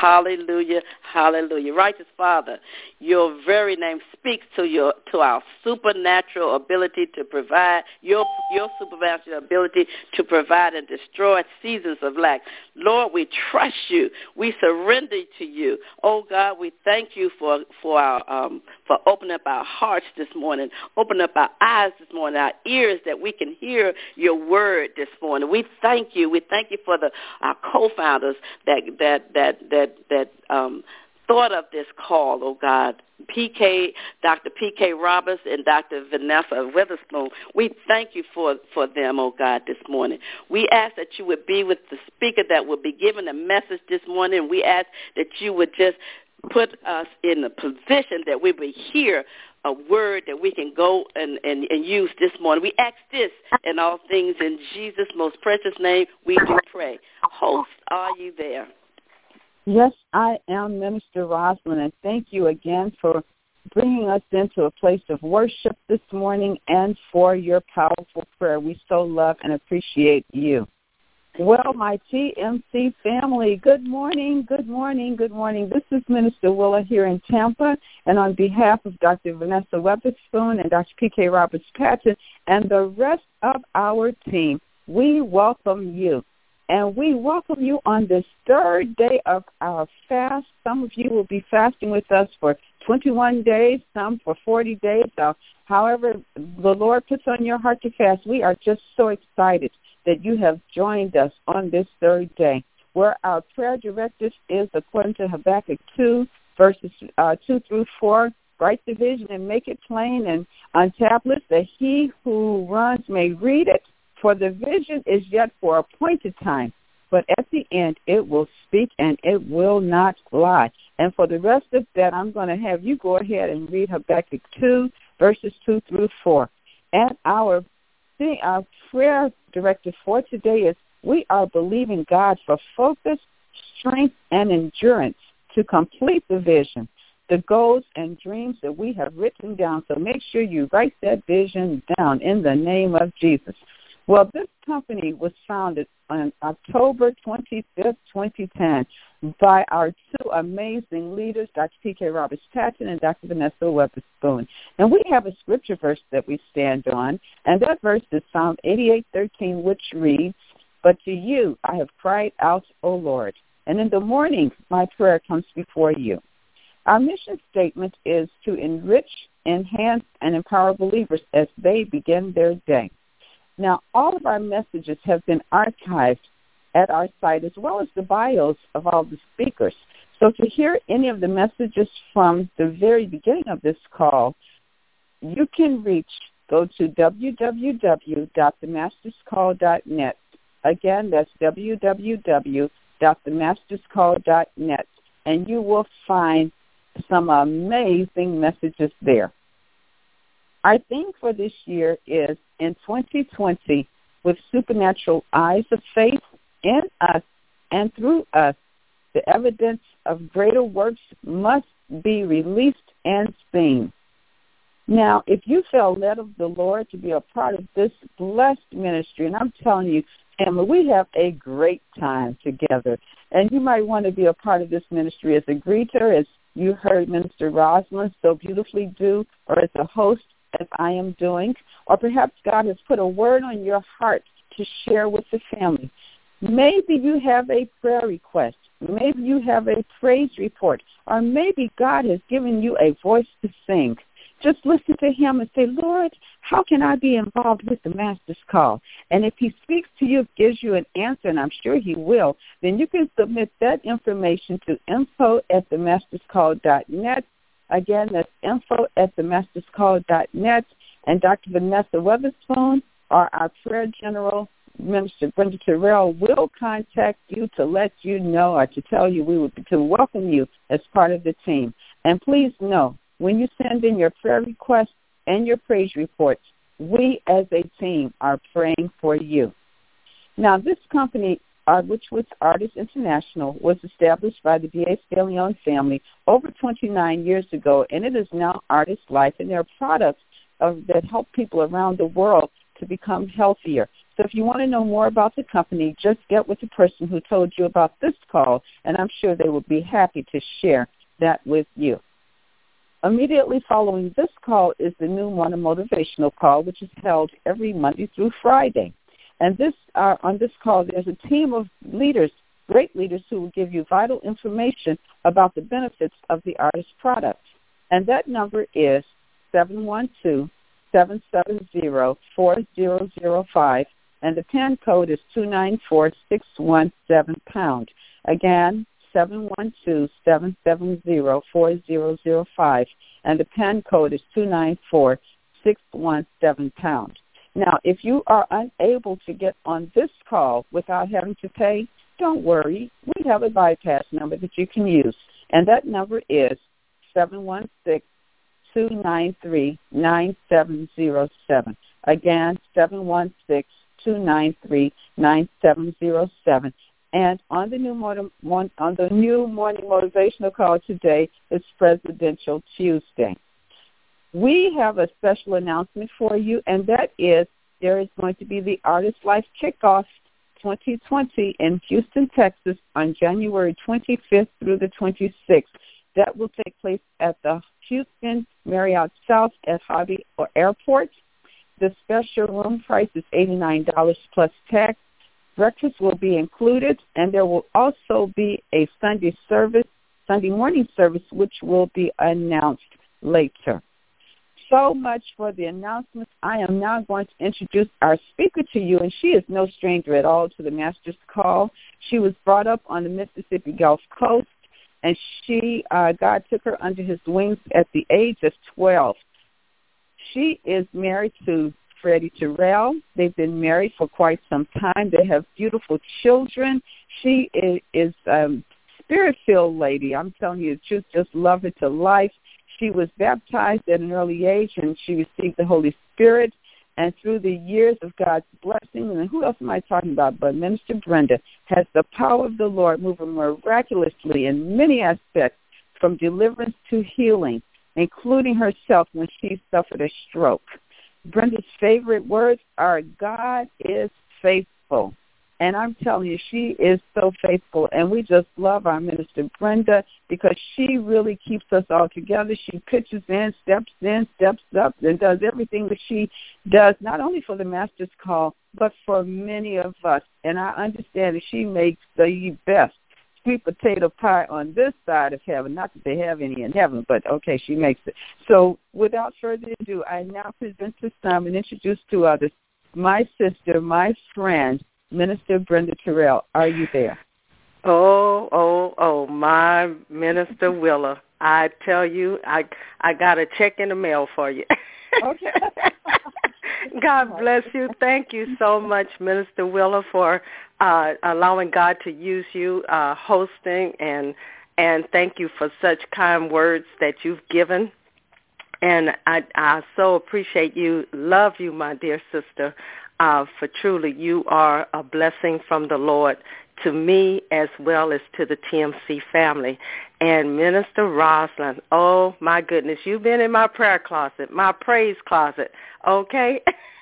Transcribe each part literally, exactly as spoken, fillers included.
Hallelujah, hallelujah. Righteous Father, your very name speaks to your to our supernatural ability to provide, your your supernatural ability to provide and destroy seasons of lack. Lord, we trust you. We surrender to you. Oh God, we thank you for for our um, for opening up our hearts this morning, opening up our eyes this morning, our ears that we can hear your word this morning. We thank you. We thank you for the our co-founders that that that that that um, thought of this call, oh God. P K, Doctor P K Roberts and Doctor Vanessa Witherspoon. We thank you for, for them, oh God, this morning. We ask that you would be with the speaker that will be giving a message this morning. We ask that you would just put us in a position that we would hear a word that we can go and, and, and use this morning. We ask this and all things in Jesus' most precious name we do pray. Host, are you there? Yes, I am Minister Rosalind, and thank you again for bringing us into a place of worship this morning and for your powerful prayer. We so love and appreciate you. Well, my T M C family, good morning, good morning, good morning. This is Minister Willa here in Tampa, and on behalf of Doctor Vanessa Witherspoon and Doctor P K Roberts-Patton and the rest of our team, we welcome you. And we welcome you on this third day of our fast. Some of you will be fasting with us for twenty-one days, some for forty days. So however the Lord puts on your heart to fast, we are just so excited that you have joined us on this third day, where our prayer directive is according to Habakkuk two, verses uh, two through four. Write the vision and make it plain and on tablets that he who runs may read it. For the vision is yet for appointed time, but at the end it will speak and it will not lie. And for the rest of that, I'm going to have you go ahead and read Habakkuk two, verses two through four. And our, our prayer directive for today is we are believing God for focus, strength, and endurance to complete the vision, the goals and dreams that we have written down. So make sure you write that vision down in the name of Jesus. Well, this company was founded on October twenty-fifth, twenty ten by our two amazing leaders, Doctor P K Roberts-Patton and Doctor Vanessa Witherspoon. And we have a scripture verse that we stand on, and that verse is Psalm eighty-eight thirteen, which reads, "But to you I have cried out, O Lord, and in the morning my prayer comes before you." Our mission statement is to enrich, enhance, and empower believers as they begin their day. Now, all of our messages have been archived at our site, as well as the bios of all the speakers. So to hear any of the messages from the very beginning of this call, you can reach, go to w w w dot the masters call dot net. Again, that's w w w dot the masters call dot net, and you will find some amazing messages there. Our theme for this year is, in twenty twenty, with supernatural eyes of faith in us and through us, the evidence of greater works must be released and seen. Now, if you feel led of the Lord to be a part of this blessed ministry, and I'm telling you, family, we have a great time together, and you might want to be a part of this ministry as a greeter, as you heard Minister Rosalind so beautifully do, or as a host, as I am doing, or perhaps God has put a word on your heart to share with the family. Maybe you have a prayer request. Maybe you have a praise report, or maybe God has given you a voice to sing. Just listen to him and say, Lord, how can I be involved with the Master's Call? And if he speaks to you, gives you an answer, and I'm sure he will, then you can submit that information to info at the masters call dot net. Again, that's info at the masters call dot net. And Doctor Vanessa Witherspoon, or our prayer general, Minister Brenda Terrell, will contact you to let you know, or to tell you we would to welcome you as part of the team. And please know, when you send in your prayer requests and your praise reports, we as a team are praying for you. Now, this company, uh, which was Artists International, was established by the D A Leon family over twenty-nine years ago, and it is now Artist Life, and there are products of, that help people around the world to become healthier. So if you want to know more about the company, just get with the person who told you about this call, and I'm sure they will be happy to share that with you. Immediately following this call is the New Morning Motivational Call, which is held every Monday through Friday. And this uh, on this call, there's a team of leaders, great leaders, who will give you vital information about the benefits of the Artist product. And that number is seven one two, seven seven zero, four zero zero five, and the PAN code is two nine four six one seven pound. Again, seven one two, seven seven zero, four zero zero five, and the PAN code is two nine four six one seven pound. Now, if you are unable to get on this call without having to pay, don't worry. We have a bypass number that you can use, and that number is seven one six, two nine three, nine seven zero seven. Again, seven one six, two nine three, nine seven zero seven. And on the new morning, on the new morning motivational call today, it's Presidential Tuesday. We have a special announcement for you, and that is there is going to be the Artist Life Kickoff twenty twenty in Houston, Texas on January twenty-fifth through the twenty-sixth. That will take place at the Houston Marriott South at Hobby Airport. The special room price is eighty-nine dollars plus tax. Breakfast will be included, and there will also be a Sunday service, Sunday morning service, which will be announced later. So much for the announcements. I am now going to introduce our speaker to you, and she is no stranger at all to the Master's Call. She was brought up on the Mississippi Gulf Coast, and she, uh, God took her under his wings at the age of twelve. She is married to Freddie Terrell. They've been married for quite some time. They have beautiful children. She is, is um, spirit-filled lady. I'm telling you the truth, just love her to life. She was baptized at an early age, and she received the Holy Spirit. And through the years of God's blessing, and who else am I talking about but Minister Brenda, has the power of the Lord moving miraculously in many aspects, from deliverance to healing, including herself when she suffered a stroke. Brenda's favorite words are, God is faithful. And I'm telling you, she is so faithful. And we just love our Minister Brenda because she really keeps us all together. She pitches in, steps in, steps up, and does everything that she does, not only for the Master's Call, but for many of us. And I understand that she makes the best sweet potato pie on this side of heaven. Not that they have any in heaven, but okay, she makes it. So without further ado, I now present to some and introduce to others my sister, my friend, Minister Brenda Terrell. Are you there? Oh, oh, oh, my Minister Willa. I tell you, I I got a check in the mail for you. Okay. God bless you. Thank you so much, Minister Willa, for uh, allowing God to use you uh, hosting, and and thank you for such kind words that you've given. And I, I so appreciate you, love you, my dear sister, uh, for truly you are a blessing from the Lord to me as well as to the T M C family. And Minister Roslyn, oh, my goodness, you've been in my prayer closet, my praise closet, okay?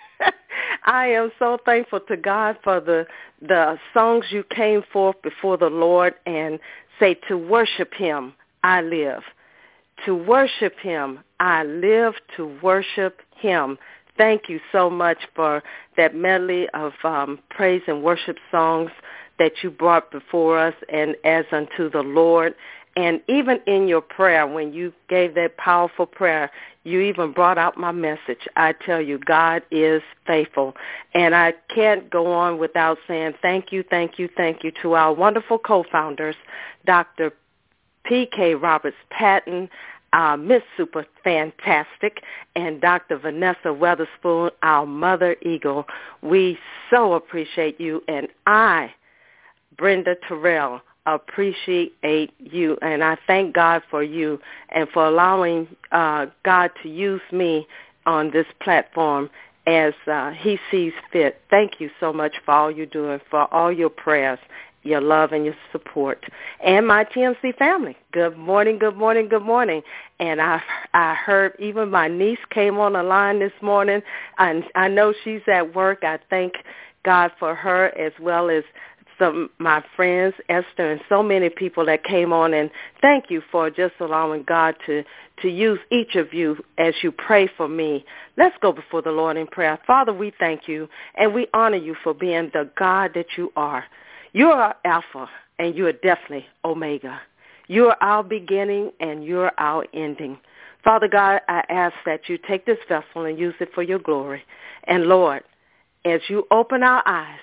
I am so thankful to God for the the songs you came forth before the Lord and say, to worship him, I live. To worship him, I live to worship him. Thank you so much for that medley of um, praise and worship songs that you brought before us and as unto the Lord. And even in your prayer, when you gave that powerful prayer, you even brought out my message. I tell you, God is faithful. And I can't go on without saying thank you, thank you, thank you to our wonderful co-founders, Doctor P K Roberts-Patton, uh, Miss Super Fantastic, and Doctor Vanessa Weatherspoon, our Mother Eagle. We so appreciate you, and I, Brenda Terrell, appreciate you, and I thank God for you and for allowing uh, God to use me on this platform as uh, he sees fit. Thank you so much for all you're doing, for all your prayers, your love, and your support. And my T M C family, good morning, good morning, good morning. And I I heard even my niece came on the line this morning, and I know she's at work. I thank God, for her as well as some my friends, Esther, and so many people that came on. And thank you for just allowing God to, to use each of you as you pray for me. Let's go before the Lord in prayer. Father, we thank you, and we honor you for being the God that you are. You are Alpha, and you are definitely Omega. You are our beginning, and you are our ending. Father God, I ask that you take this vessel and use it for your glory. And, Lord, as you open our eyes,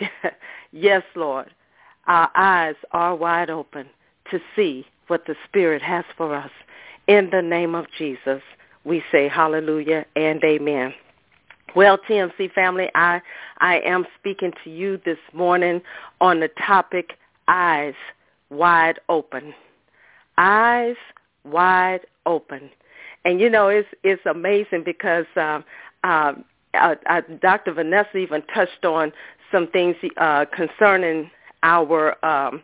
yes, Lord, our eyes are wide open to see what the Spirit has for us. In the name of Jesus, we say hallelujah and amen. Well, T M C family, I, I am speaking to you this morning on the topic, eyes wide open. Eyes wide open. And, you know, it's it's amazing because uh, uh, uh, uh, Doctor Vanessa even touched on some things uh, concerning our um,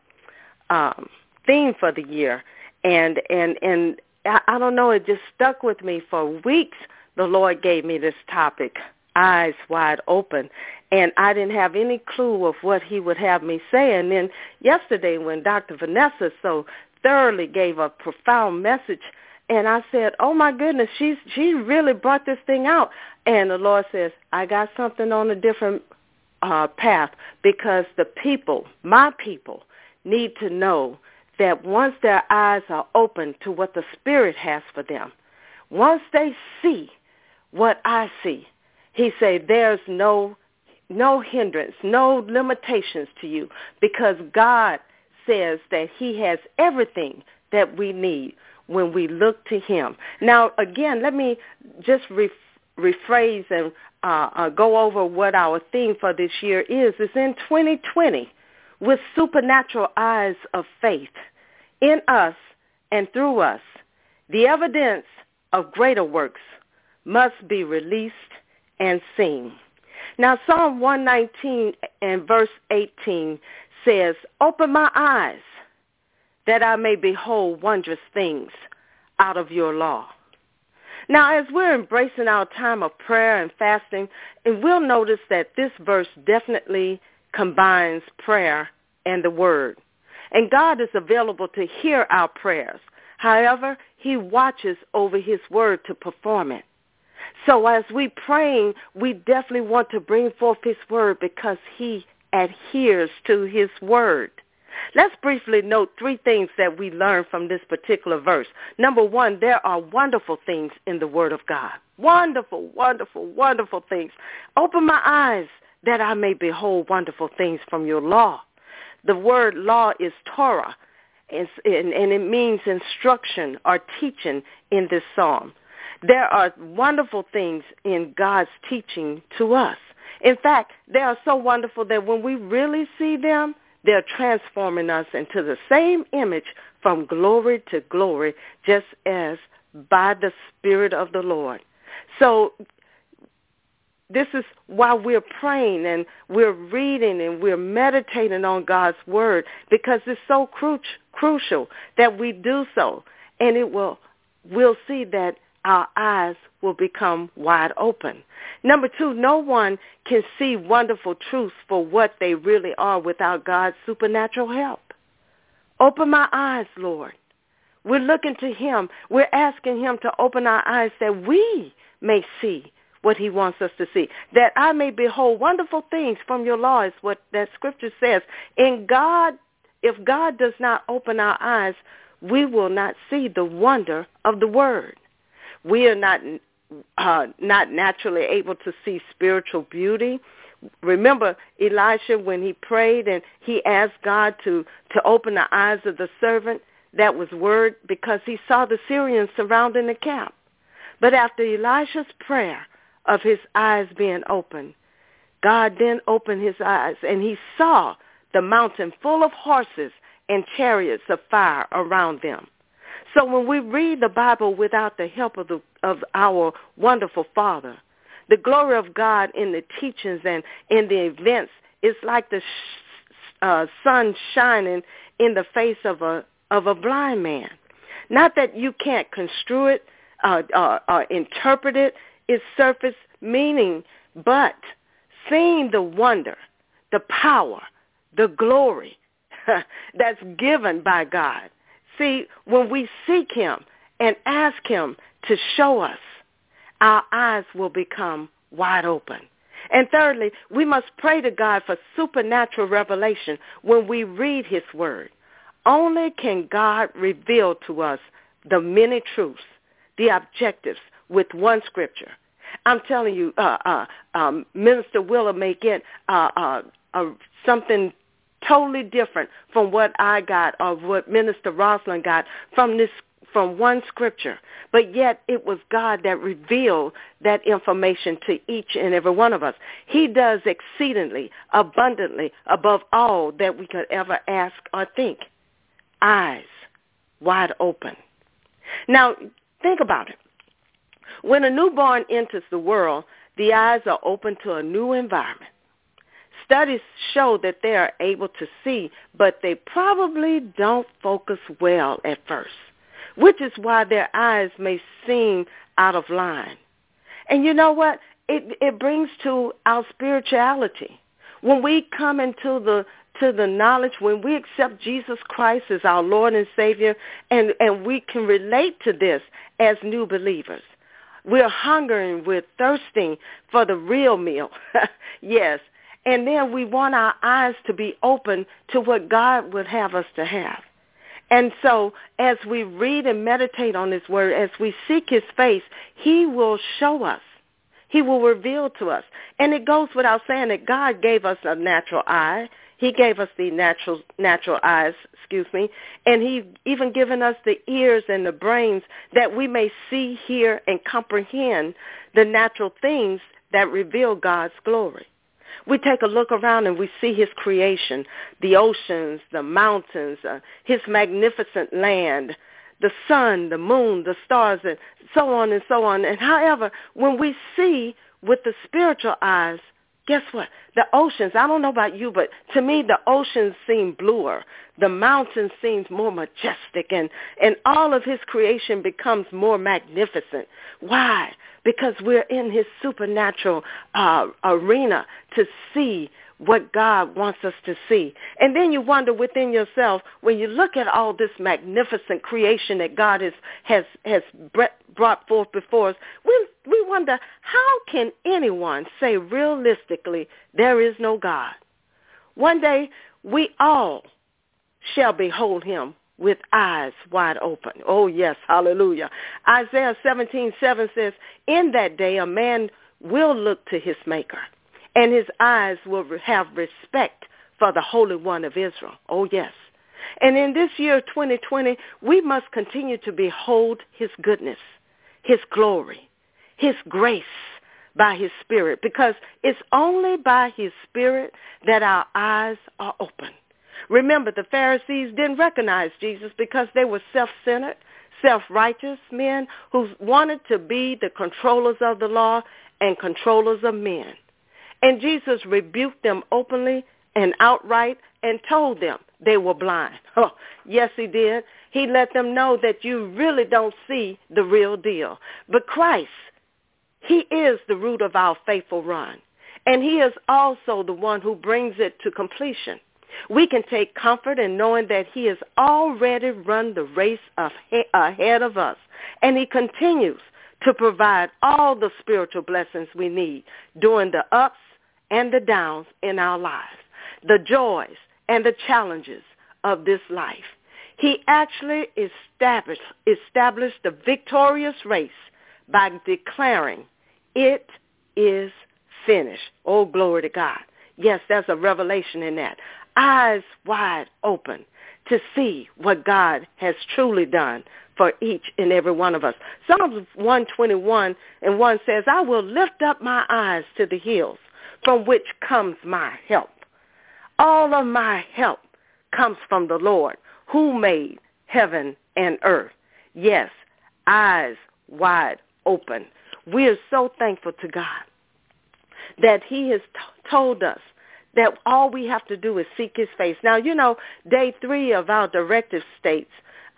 um, theme for the year. And, and, and I, I don't know, it just stuck with me for weeks. The Lord gave me this topic, eyes wide open. And I didn't have any clue of what he would have me say. And then yesterday when Doctor Vanessa so thoroughly gave a profound message, and I said, oh, my goodness, she's, she really brought this thing out. And the Lord says, I got something on a different uh, path, because the people, my people, need to know that once their eyes are open to what the Spirit has for them, once they see what I see, he said, there's no no hindrance, no limitations to you, because God says that he has everything that we need when we look to him. Now, again, let me just re- rephrase and uh, uh, go over what our theme for this year is. It's in twenty twenty, with supernatural eyes of faith in us and through us. The evidence of greater works must be released and seen. Now, Psalm one nineteen and verse eighteen says, open my eyes that I may behold wondrous things out of your law. Now, as we're embracing our time of prayer and fasting, and we'll notice that this verse definitely combines prayer and the word. And God is available to hear our prayers. However, he watches over his word to perform it. So as we praying, we definitely want to bring forth his word because he adheres to his word. Let's briefly note three things that we learn from this particular verse. Number one, there are wonderful things in the word of God. Wonderful, wonderful, wonderful things. Open my eyes that I may behold wonderful things from your law. The word law is Torah, and, and, and it means instruction or teaching in this psalm. There are wonderful things in God's teaching to us. In fact, they are so wonderful that when we really see them, they're transforming us into the same image from glory to glory, just as by the Spirit of the Lord. So this is why we're praying and we're reading and we're meditating on God's word, because it's so cru- crucial that we do so. And it will, we'll see that our eyes will become wide open. Number two, no one can see wonderful truths for what they really are without God's supernatural help. Open my eyes, Lord. We're looking to him. We're asking him to open our eyes that we may see what he wants us to see, that I may behold wonderful things from your law, is what that scripture says. In God, if God does not open our eyes, we will not see the wonder of the word. We are not uh, not naturally able to see spiritual beauty. Remember Elisha, when he prayed and he asked God to, to open the eyes of the servant, that was word, because he saw the Syrians surrounding the camp. But after Elisha's prayer of his eyes being open, God then opened his eyes and he saw the mountain full of horses and chariots of fire around them. So when we read the Bible without the help of, the, of our wonderful Father, the glory of God in the teachings and in the events is like the sh- uh, sun shining in the face of a of a blind man. Not that you can't construe it, uh, uh, uh, interpret it, its surface meaning, but seeing the wonder the power, the glory that's given by God. See, when we seek him and ask him to show us, our eyes will become wide open. And thirdly, we must pray to God for supernatural revelation when we read his word. Only can God reveal to us the many truths, the objectives with one scripture. I'm telling you, uh, uh, um, Minister Willa may get uh, uh, uh, something totally different from what I got or what Minister Rosalind got from this from one scripture, but yet it was God that revealed that information to each and every one of us. He does exceedingly, abundantly, above all that we could ever ask or think. Eyes wide open. Now, think about it. When a newborn enters the world, the eyes are open to a new environment. Studies show that they are able to see, but they probably don't focus well at first, which is why their eyes may seem out of line. And you know what? It, it brings to our spirituality. When we come into the to the knowledge, when we accept Jesus Christ as our Lord and Savior, and, and we can relate to this as new believers. We're hungering, we're thirsting for the real meal. Yes. And then we want our eyes to be open to what God would have us to have. And so as we read and meditate on his word, as we seek his face, he will show us. He will reveal to us. And it goes without saying that God gave us a natural eye. He gave us the natural natural eyes, excuse me, and he even given us the ears and the brains that we may see, hear, and comprehend the natural things that reveal God's glory. We take a look around and we see his creation, the oceans, the mountains, uh, his magnificent land, the sun, the moon, the stars, and so on and so on. And however, when we see with the spiritual eyes, guess what? The oceans, I don't know about you, but to me the oceans seem bluer. The mountains seem more majestic, and, and all of his creation becomes more magnificent. Why? Because we're in his supernatural uh, arena to see what God wants us to see. And then you wonder within yourself, when you look at all this magnificent creation that God has has, has brought forth before us, we, we wonder, how can anyone say realistically there is no God? One day, we all shall behold him with eyes wide open. Oh, yes, hallelujah. Isaiah seventeen seven says, in that day a man will look to his maker, and his eyes will have respect for the Holy One of Israel. Oh, yes. And in this year twenty twenty, we must continue to behold his goodness, his glory, his grace by his Spirit, because it's only by his Spirit that our eyes are open. Remember, the Pharisees didn't recognize Jesus because they were self-centered, self-righteous men who wanted to be the controllers of the law and controllers of men. And Jesus rebuked them openly and outright and told them they were blind. Oh, yes, he did. He let them know that you really don't see the real deal. But Christ, he is the root of our faithful run, and he is also the one who brings it to completion. We can take comfort in knowing that he has already run the race ahead of us, and he continues to provide all the spiritual blessings we need during the ups and the downs in our lives, the joys and the challenges of this life. He actually established, established the victorious race by declaring, it is finished. Oh, glory to God. Yes, there's a revelation in that. Eyes wide open to see what God has truly done for each and every one of us. Psalms one twenty-one and one says, I will lift up my eyes to the hills, from which comes my help. All of my help comes from the Lord, who made heaven and earth. Yes, eyes wide open. We are so thankful to God that he has t- told us that all we have to do is seek his face. Now, you know, day three of our directive states,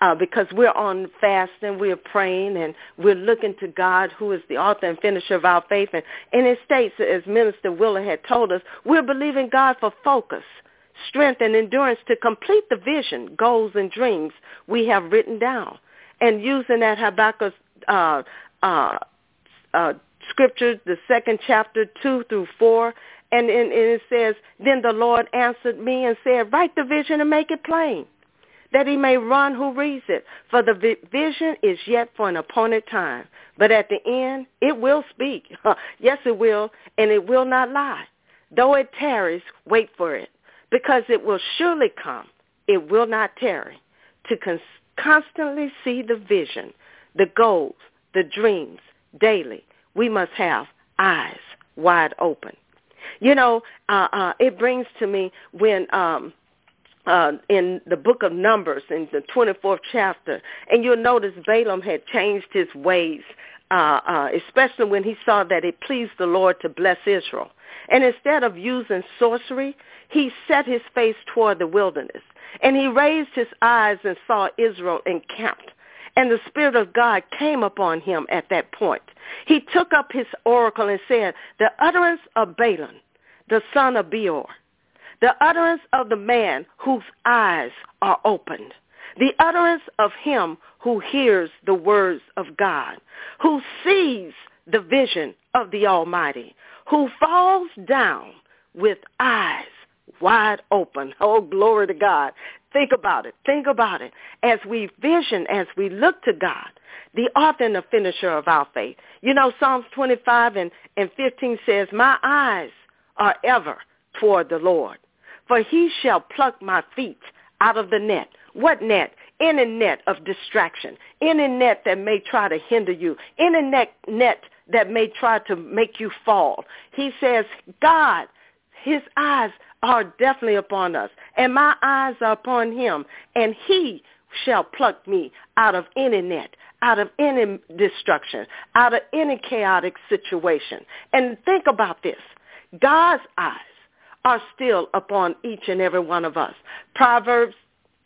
uh, because we're on fasting, we're praying, and we're looking to God, who is the author and finisher of our faith. And, and it states, as Minister Willa had told us, we're believing God for focus, strength, and endurance to complete the vision, goals, and dreams we have written down. And using that Habakkuk uh, uh, uh, scripture, the second chapter, two through four, and, and, and it says, then the Lord answered me and said, write the vision and make it plain, that he may run who reads it. For the vi- vision is yet for an appointed time, but at the end it will speak. Yes, it will, and it will not lie. Though it tarries, wait for it, because it will surely come. It will not tarry. To con- constantly see the vision, the goals, the dreams daily, we must have eyes wide open. You know, uh, uh, it brings to me when um, uh, in the book of Numbers, in the twenty-fourth chapter, and you'll notice Balaam had changed his ways, uh, uh, especially when he saw that it pleased the Lord to bless Israel. And instead of using sorcery, he set his face toward the wilderness, and he raised his eyes and saw Israel encamped. And the Spirit of God came upon him at that point. He took up his oracle and said, the utterance of Balaam, the son of Beor, the utterance of the man whose eyes are opened, the utterance of him who hears the words of God, who sees the vision of the Almighty, who falls down with eyes wide open. Oh, glory to God. Think about it. Think about it. As we vision, as we look to God, the author and the finisher of our faith. You know, Psalms twenty-five and, and fifteen says, my eyes are ever toward the Lord, for he shall pluck my feet out of the net. What net? Any net of distraction, any net that may try to hinder you, any net, net that may try to make you fall. He says, God, his eyes are definitely upon us, and my eyes are upon him, and he shall pluck me out of any net, out of any destruction, out of any chaotic situation. And think about this. God's eyes are still upon each and every one of us. Proverbs,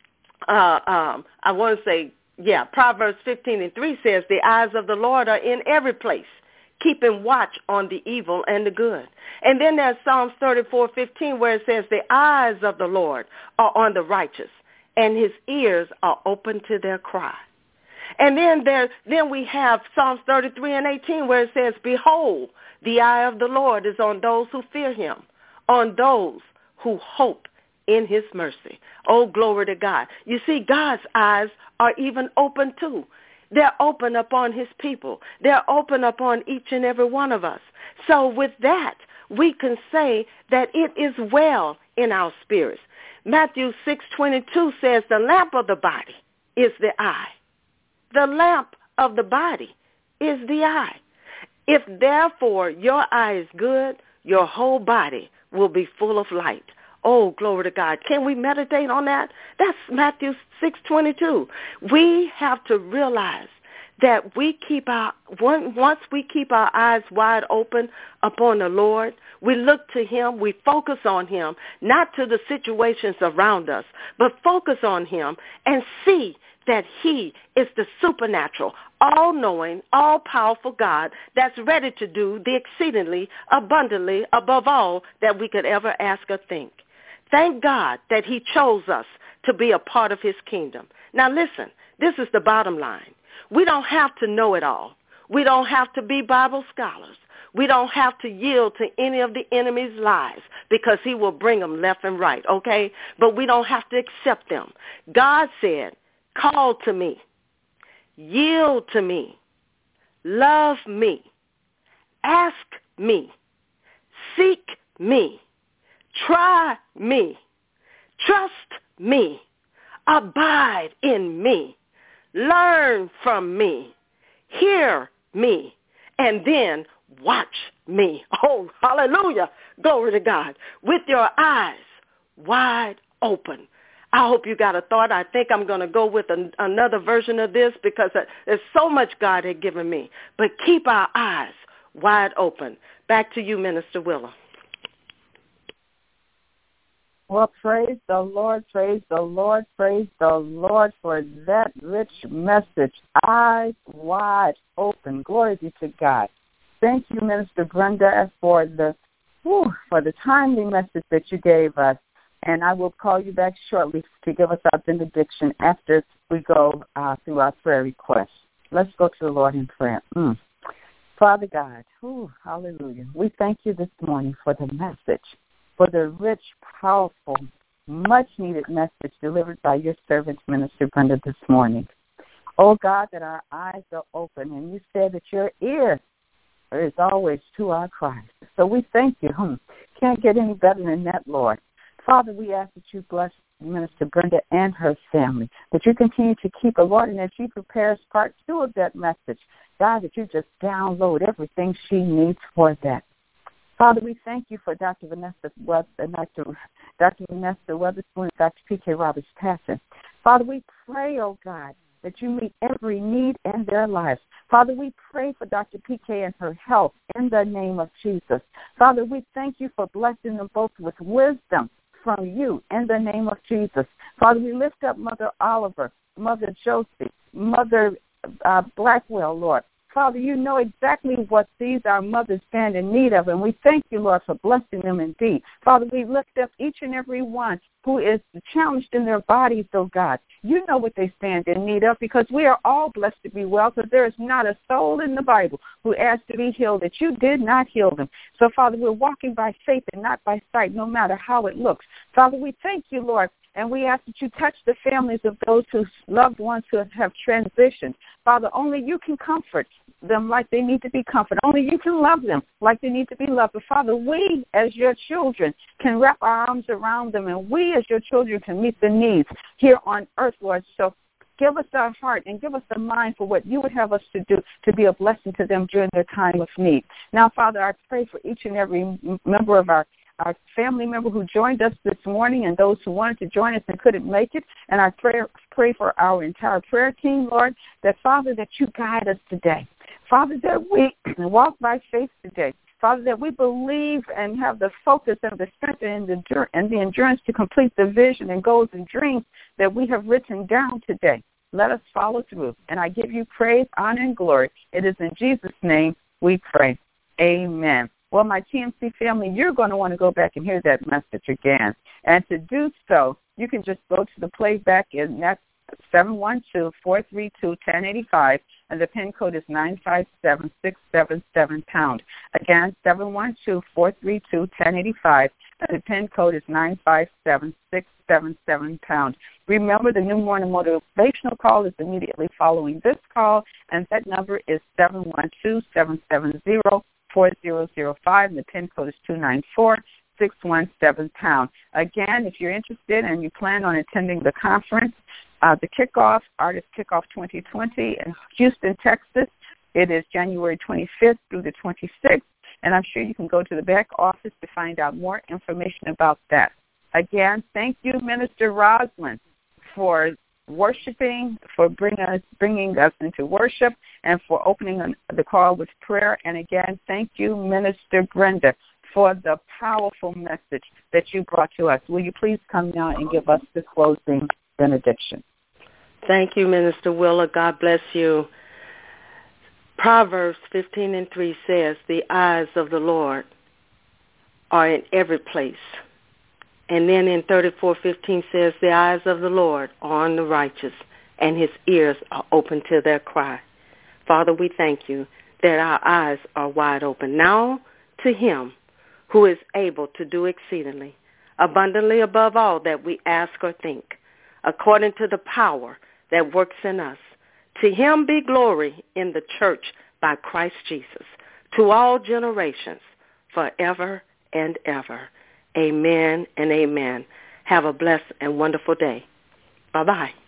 uh, um, I want to say, yeah, Proverbs fifteen and three says, the eyes of the Lord are in every place, keeping watch on the evil and the good. And then there's Psalms thirty-four fifteen where it says, the eyes of the Lord are on the righteous, and his ears are open to their cry. And then there, then we have Psalms thirty-three and eighteen where it says, behold, the eye of the Lord is on those who fear him, on those who hope in his mercy. Oh, glory to God. You see, God's eyes are even open too. They're open upon his people. They're open upon each and every one of us. So with that, we can say that it is well in our spirits. Matthew six twenty-two says, the lamp of the body is the eye. The lamp of the body is the eye. If therefore your eye is good, your whole body will be full of light. Oh, glory to God. Can we meditate on that? That's Matthew six twenty-two. We have to realize that we keep our, once we keep our eyes wide open upon the Lord, we look to him, we focus on him, not to the situations around us, but focus on him and see that he is the supernatural, all-knowing, all-powerful God that's ready to do the exceedingly abundantly above all that we could ever ask or think. Thank God that he chose us to be a part of his kingdom. Now listen, this is the bottom line. We don't have to know it all. We don't have to be Bible scholars. We don't have to yield to any of the enemy's lies because he will bring them left and right, okay? But we don't have to accept them. God said, call to me, yield to me, love me, ask me, seek me, try me, trust me, abide in me, learn from me, hear me, and then watch me. Oh, hallelujah. Glory to God. With your eyes wide open. I hope you got a thought. I think I'm going to go with an, another version of this because there's so much God had given me. But keep our eyes wide open. Back to you, Minister Willa. Well, praise the Lord, praise the Lord, praise the Lord for that rich message. Eyes wide open. Glory be to God. Thank you, Minister Brenda, for the whew, for the timely message that you gave us. And I will call you back shortly to give us our benediction after we go uh, through our prayer requests. Let's go to the Lord in prayer. Mm. Father God, whew, hallelujah. We thank you this morning for the message, for the rich, powerful, much-needed message delivered by your servant, Minister Brenda, this morning. Oh, God, that our eyes are open, and you said that your ear is always to our cries. So we thank you. Hmm. Can't get any better than that, Lord. Father, we ask that you bless Minister Brenda and her family, that you continue to keep her, Lord, and that she prepares part two of that message. God, that you just download everything she needs for that. Father, we thank you for Doctor Vanessa Web, uh, Doctor Doctor Vanessa Weatherspoon and Doctor P K Roberts passing. Father, we pray, oh God, that you meet every need in their lives. Father, we pray for Doctor P K and her health in the name of Jesus. Father, we thank you for blessing them both with wisdom from you in the name of Jesus. Father, we lift up Mother Oliver, Mother Josie, Mother uh, Blackwell, Lord. Father, you know exactly what these our mothers stand in need of, and we thank you, Lord, for blessing them indeed. Father, we lift up each and every one who is challenged in their bodies, oh God. You know what they stand in need of, because we are all blessed to be well, because there is not a soul in the Bible who asked to be healed that you did not heal them. So, Father, we're walking by faith and not by sight, no matter how it looks. Father, we thank you, Lord, and we ask that you touch the families of those whose loved ones who have transitioned. Father, only you can comfort them like they need to be comforted. Only you can love them like they need to be loved. But, Father, we as your children can wrap our arms around them, and we as your children can meet the needs here on earth, Lord. So give us our heart and give us a mind for what you would have us to do to be a blessing to them during their time of need. Now, Father, I pray for each and every member of our our family member who joined us this morning and those who wanted to join us and couldn't make it. And I pray, pray for our entire prayer team, Lord, that, Father, that you guide us today. Father, that we walk by faith today. Father, that we believe and have the focus and the strength and the, and the endurance to complete the vision and goals and dreams that we have written down today. Let us follow through. And I give you praise, honor, and glory. It is in Jesus' name we pray. Amen. Well, my T M C family, you're going to want to go back and hear that message again. And to do so, you can just go to the playback, and that's seven one two, four three two, one zero eight five, and the PIN code is nine five seven, six seven seven pound. Again, seven one two, four three two, one zero eight five, and the PIN code is nine five seven, six seven seven pound. Remember, the New Morning Motivational call is immediately following this call, and that number is seven one two, seven seven zero, four zero zero five, and the PIN code is two nine four, six one seven pound. Again, if you're interested and you plan on attending the conference, uh, the kickoff, Artist Kickoff twenty twenty in Houston, Texas, it is January twenty-fifth through the twenty-sixth, and I'm sure you can go to the back office to find out more information about that. Again, thank you, Minister Roslyn, for worshiping, for bring us, bringing us into worship, and for opening the call with prayer. And again, thank you, Minister Brenda, for the powerful message that you brought to us. Will you please come now and give us the closing benediction? Thank you, Minister Willa. God bless you. Proverbs fifteen and three says, the eyes of the Lord are in every place. And then in thirty-four fifteen says, the eyes of the Lord are on the righteous, and his ears are open to their cry. Father, we thank you that our eyes are wide open. Now to him who is able to do exceedingly, abundantly above all that we ask or think, according to the power that works in us. To him be glory in the church by Christ Jesus, to all generations, forever and ever. Amen and amen. Have a blessed and wonderful day. Bye-bye.